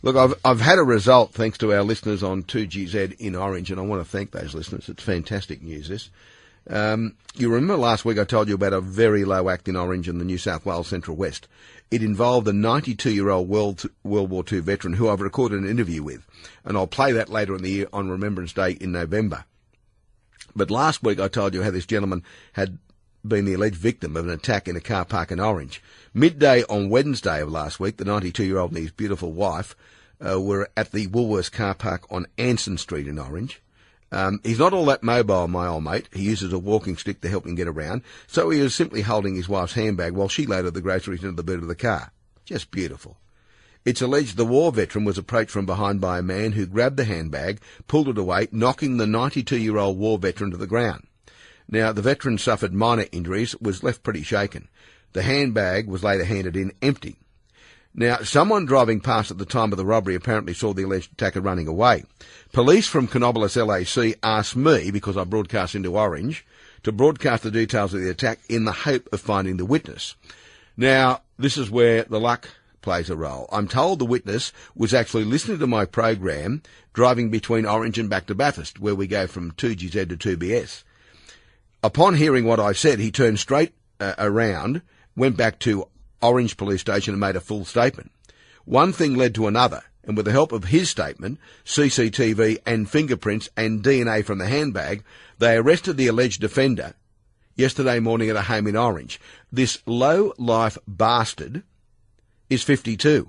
Look, I've had a result thanks to our listeners on 2GZ in Orange, and I want to thank those listeners. It's fantastic news, this. You remember last week I told you about a very low act in Orange in the New South Wales Central West. It involved a 92-year-old World War II veteran who I've recorded an interview with, and I'll play that later in the year on Remembrance Day in November. But last week I told you how this gentleman had been the alleged victim of an attack in a car park in Orange. Midday on Wednesday of last week, the 92-year-old and his beautiful wife were at the Woolworths car park on Anson Street in Orange. He's not all that mobile, my old mate. He uses a walking stick to help him get around, so he was simply holding his wife's handbag while she loaded the groceries into the boot of the car. Just beautiful. It's alleged the war veteran was approached from behind by a man who grabbed the handbag, pulled it away, knocking the 92-year-old war veteran to the ground. Now, the veteran suffered minor injuries, was left pretty shaken. The handbag was later handed in empty. Now, someone driving past at the time of the robbery apparently saw the alleged attacker running away. Police from Canobolas LAC asked me, because I broadcast into Orange, to broadcast the details of the attack in the hope of finding the witness. Now, this is where the luck plays a role. I'm told the witness was actually listening to my program, driving between Orange and back to Bathurst, where we go from 2GZ to 2BS. Upon hearing what I said, he turned straight around, went back to Orange Police Station and made a full statement. One thing led to another, and with the help of his statement, CCTV and fingerprints and DNA from the handbag, they arrested the alleged offender yesterday morning at a home in Orange. This low-life bastard is 52.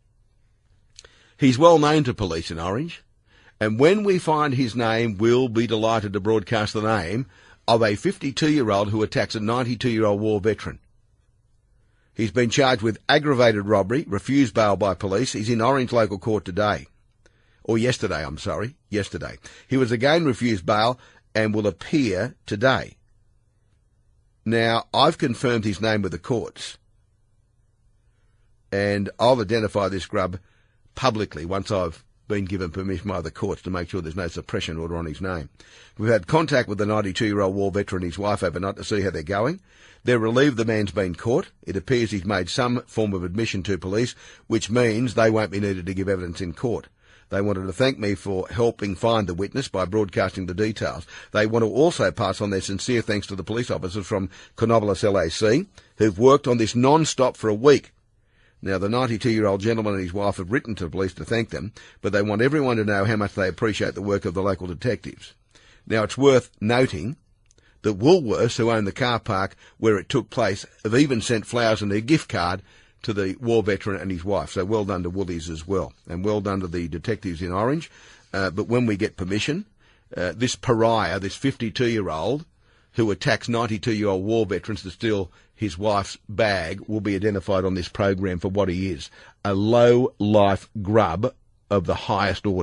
He's well known to police in Orange, and when we find his name, we'll be delighted to broadcast the name of a 52-year-old who attacks a 92-year-old war veteran. He's been charged with aggravated robbery, refused bail by police. He's in Orange local court today. Or yesterday, yesterday. He was again refused bail and will appear today. Now, I've confirmed his name with the courts, and I'll identify this grub publicly once I've been given permission by the courts to make sure there's no suppression order on his name. We've had contact with the 92-year-old war veteran and his wife overnight to see how they're going. They're relieved the man's been caught. It appears he's made some form of admission to police, which means they won't be needed to give evidence in court. They wanted to thank me for helping find the witness by broadcasting the details. They want to also pass on their sincere thanks to the police officers from Canobolas LAC who've worked on this non-stop for a week. Now, the 92-year-old gentleman and his wife have written to the police to thank them, but they want everyone to know how much they appreciate the work of the local detectives. Now, it's worth noting that Woolworths, who own the car park where it took place, have even sent flowers and their gift card to the war veteran and his wife. So well done to Woolies as well, and well done to the detectives in Orange. But when we get permission, this pariah, this 52-year-old who attacks 92-year-old war veterans to steal his wife's bag, will be identified on this program for what he is, a low-life grub of the highest order.